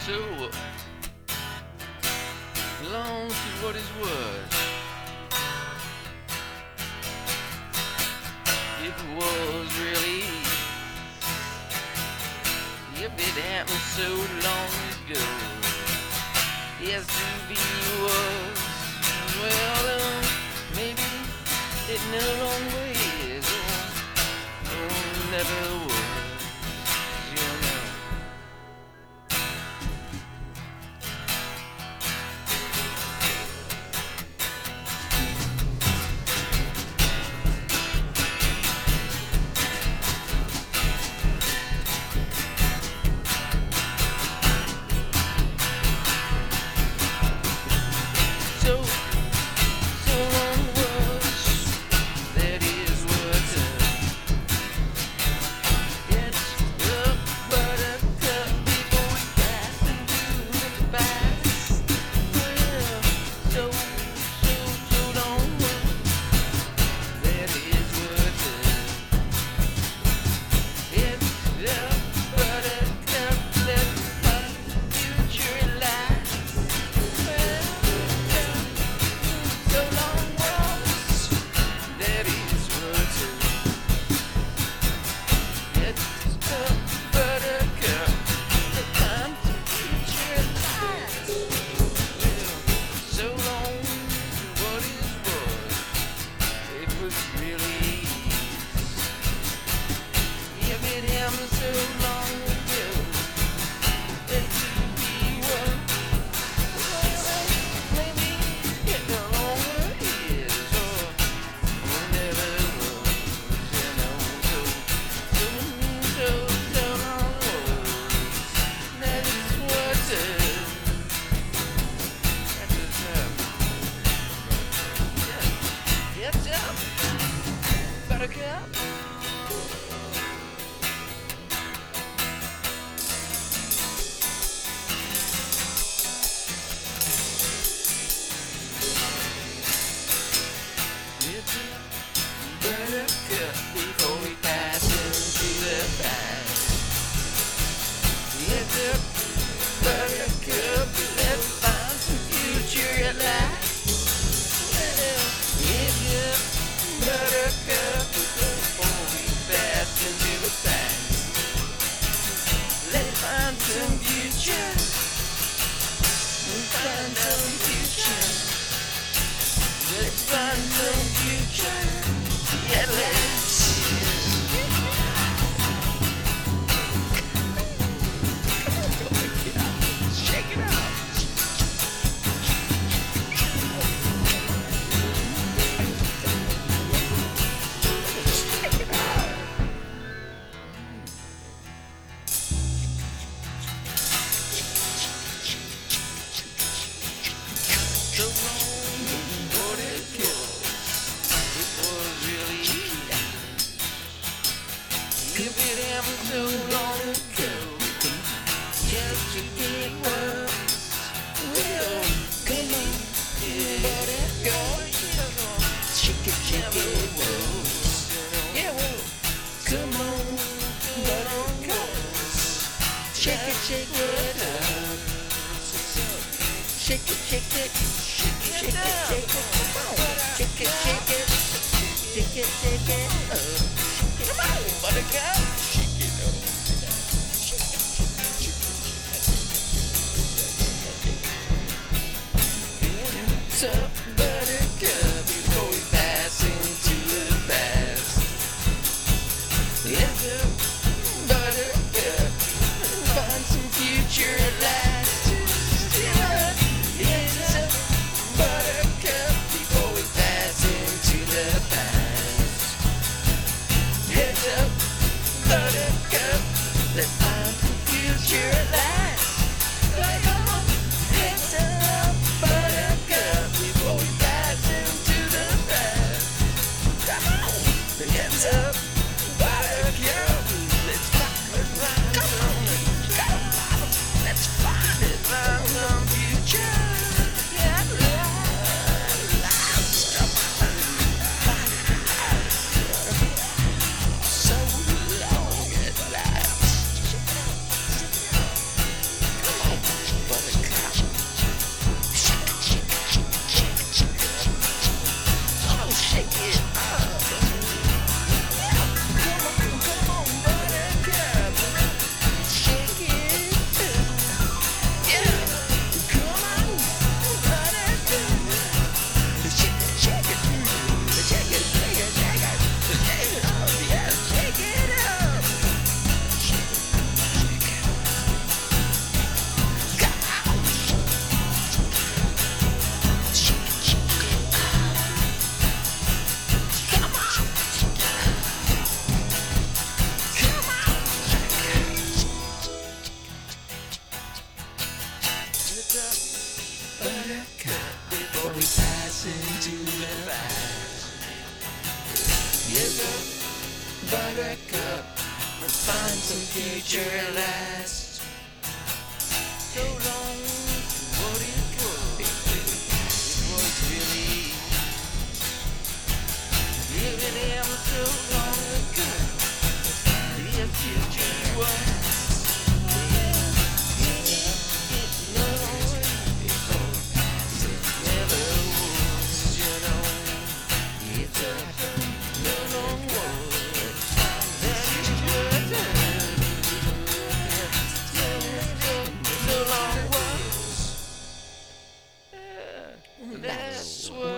so belongs to what is worth. It was really, if it happened so long ago, yes, to be was, well, maybe it no longer is, or never was. Before we pass into the past, it's a buttercup. Let's find some future at last. It's a buttercup. Before we pass into the past, let's find some future. Find some future. Let's find some future. Yeah, let's. Check it out. So long, what it was. It was really, if it happened so long ago, just to get worse. Well, come on, let it go. Shake it, whoa. Yeah, whoa. Come on, let it go. Shake it up. Shake it, shake it, shake it, shake it, come on. Shake it, shake it, shake it, shake it up. Come on, buttercup, shake it up. It's a buttercup before we pass into the past. It's a buttercup, find some future at last. It's a buttercup before we pass into the past. It's a buttercup, let's find some future at last. It's a buttercup before we pass into the past. Come on, it's a buttercup, let's find some future. So long at last. Come on. Buttercup, find some future at last. So long, what it was really living ever so long ago. The future was. That's what